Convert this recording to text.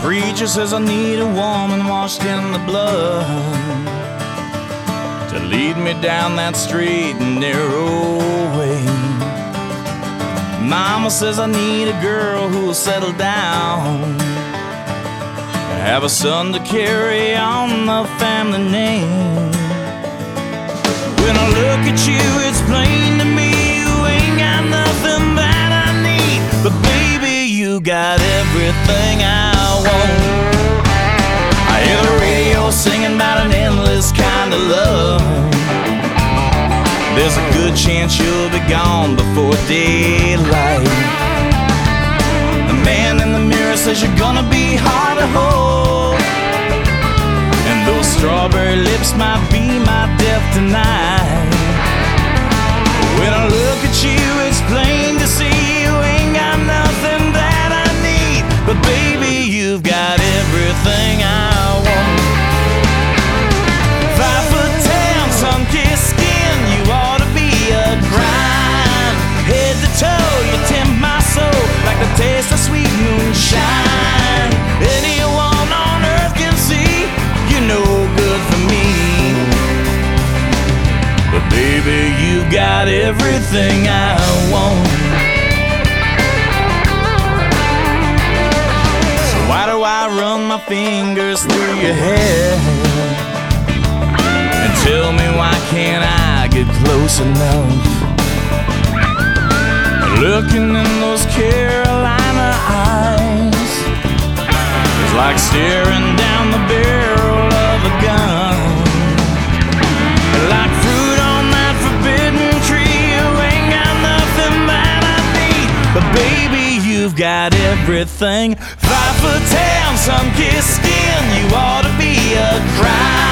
Preacher says I need a woman washed in the blood to lead me down that straight and narrow way. Mama says I need a girl who'll settle down and have a son to carry on the family name. When I look at you, it's plain to me you ain't got nothing that I need, but baby, you got everything I want. I hear the radio singing about an endless kind of love. There's a good chance you'll be gone before daylight. The man in the mirror says you're gonna be hard to hold, and those strawberry lips might be my death tonight. When I look at you, it's plain to see you ain't got nothing that I need, but baby, you've got everything I want. 5'10", sun-kissed skin, you ought to be a grind. Head to toe, you tempt my soul like the taste of sweet moonshine. Anyone on earth can see you're no good for me, but baby, you've got everything I want. So why do I run my fingers through your hair? And tell me, why can't I get close enough? Looking in those Carolina eyes is like staring down the barrel of a gun. Like fruit on that forbidden tree, you ain't got nothing that I need, but baby, you've got everything. 5'10", sun-kissed skin, you ought to be a crime.